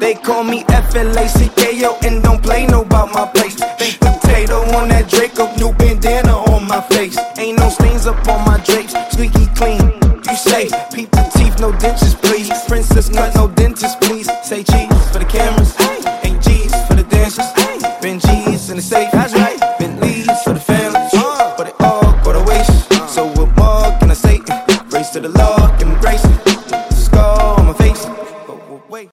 They call me FLACKO and don't play no about my place. Big potato on that Draco, new bandana on my face. Ain't no stains up on my drapes, squeaky clean. You say, peep the teeth, no dentures, please. Princess cut, no dentist, please. Say cheese for the cameras, ain't G's for the dancers. Been G's in the safe.